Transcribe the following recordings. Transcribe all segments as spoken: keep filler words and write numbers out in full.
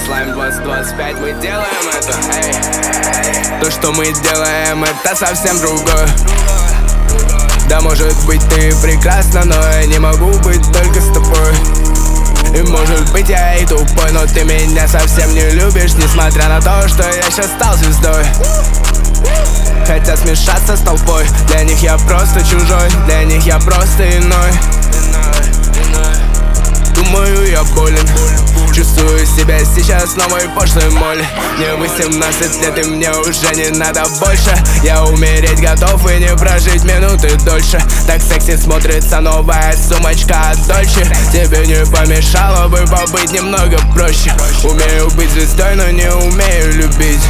Слайм двадцать двадцать пять, мы делаем это, эй. То, что мы делаем, это совсем другое. Да, может быть, ты прекрасна, но я не могу быть только с тобой. И может быть, я и тупой, но ты меня совсем не любишь, несмотря на то, что я сейчас стал звездой. Хотят смешаться с толпой, для них я просто чужой, для них я просто иной. Думаю, я болен, чувствую себя сейчас новой пошлой моли. Мне восемнадцать лет и мне уже не надо больше. Я умереть готов и не прожить минуты дольше. Так секси смотрится новая сумочка от Дольче. Тебе не помешало бы побыть немного проще. Умею быть звездой, но не умею любить.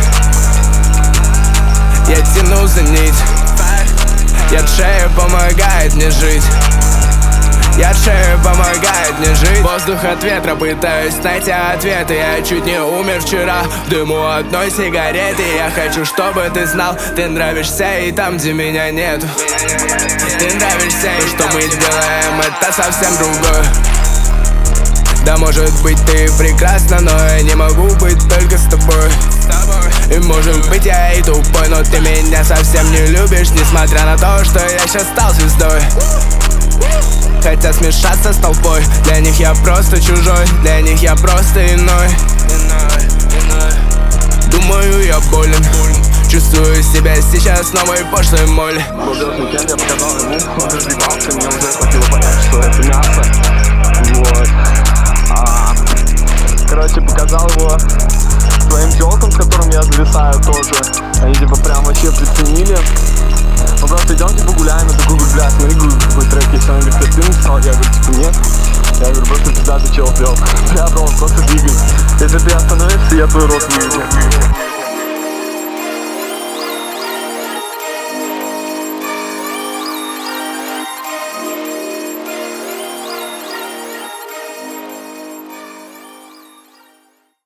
Я тяну за нить, яд шея помогает мне жить. Яд шея помогает мне жить. Воздух от ветра, пытаюсь найти ответы. Я чуть не умер вчера в дыму одной сигареты. Я хочу, чтобы ты знал, ты нравишься и там, где меня нету. Ты нравишься и что мы делаем, это совсем другое. Да, может быть, ты прекрасна, но я не могу быть только с тобой. И может быть, я и тупой, но ты меня совсем не любишь, несмотря на то, что я сейчас стал звездой. Хотят смешаться с толпой, для них я просто чужой, для них я просто иной. Думаю, я болен, чувствую себя сейчас новой пошлой моли. Был уикенд, я показал ему, он разъебался, мне уже хватило понять, что это мясо. Вот. А, короче, показал его своим тёлкам, с которым я зависаю тоже. Они типа прям вообще приценили. Мы просто идем типа гуляем, я такой говорю, бля, смотри, какой трек есть. Он говорит, ты написал? Я говорю, типа нет. Я говорю, просто пиздатый чел пел. Бля, бро, он просто двигает. Если ты остановишься, я твой рот выведу.